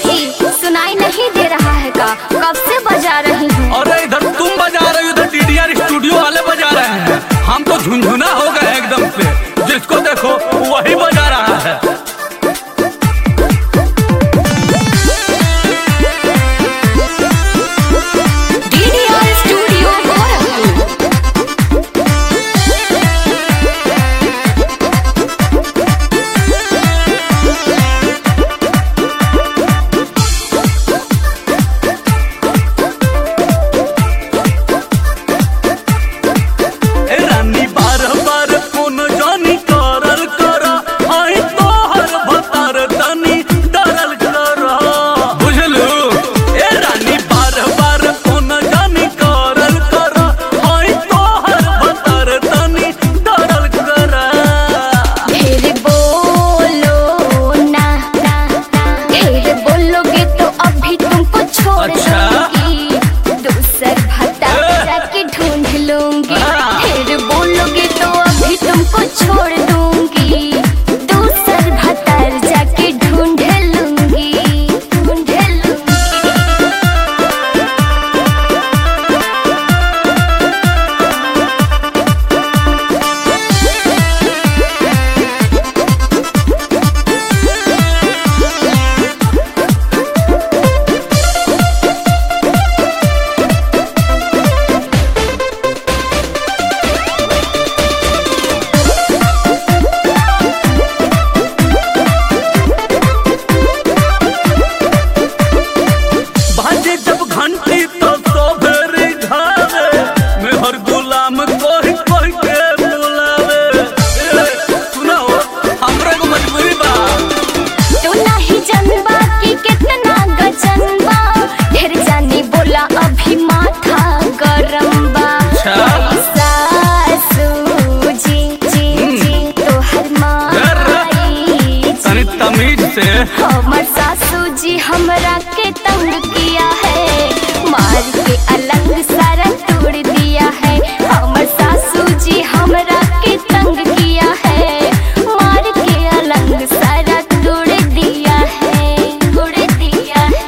सुनाई नहीं दे रहा है का? कब से बजा रही हूँ? अरे इधर तुम बजा रहे हो, इधर DDR स्टूडियो वाले बजा रहे हैं। हम तो झुनझुना हो गए एकदम से, जिसको देखो वही बजा रहा है। DDR studio Gorakhpur. छोड़ दूंगी, दूसर भतर जाके ढूंढ लूंगी, ढूंढ लूंगी। अभी माथा गरम बा सासू जी तोहर माई तमीज से हमर सासू जी हमरा के तंग किया है, मार के अलंग सारा तोड़ दिया है। हमर सासू जी हमरा के तंग किया है, मार के अलंग सारा तोड़ दिया है, तोड़ दिया है।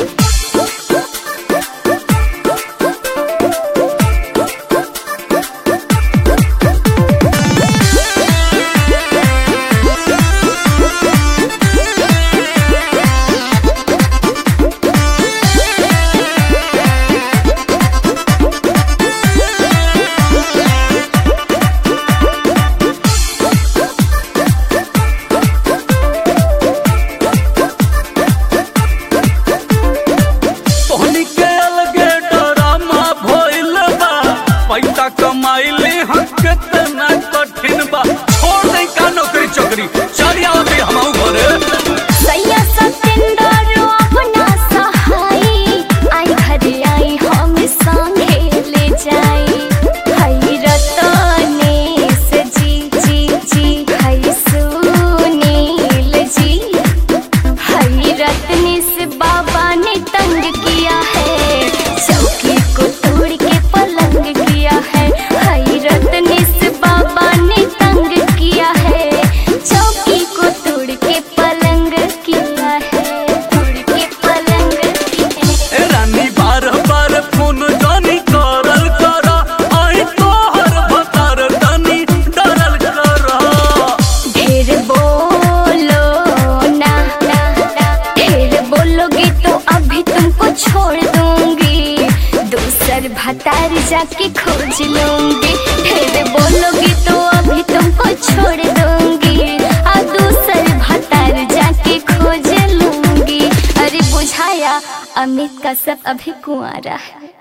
पैसा कमाइले हम कितना कठिन बा, छोड़ दे का नौकरी चोकरी, चल आओ दे हमहू घरे। सैया सतेंद्र अपना सहाई आई घरे आई हम संगे ले जाई। हई रतनेश जी हई सुनील जी, हई रतनेश बाबा ने तंग किया है, चौकी को तोड़ के पलंग किया है। हई रतनेश बाबा ने तंग किया है, चौकी को तोड़ के पलंग किया है, तोड़ के पलंग किया है। रानी बार बार फोन जानी करल करा, आई तोहर भतार तनी डरल करा। ढेर बोलो ना, ढेर बोलोगे तो अभी तुमको छोड़ दूंगी, दूसर भतार जाके खोज लूंगी। ढेर बोलोगे तो अभी तुमको छोड़ दूंगी, और दूसर भतार जाके खोज लूंगी। अरे बुझाया, अमित का सब अभी कुंवारा है।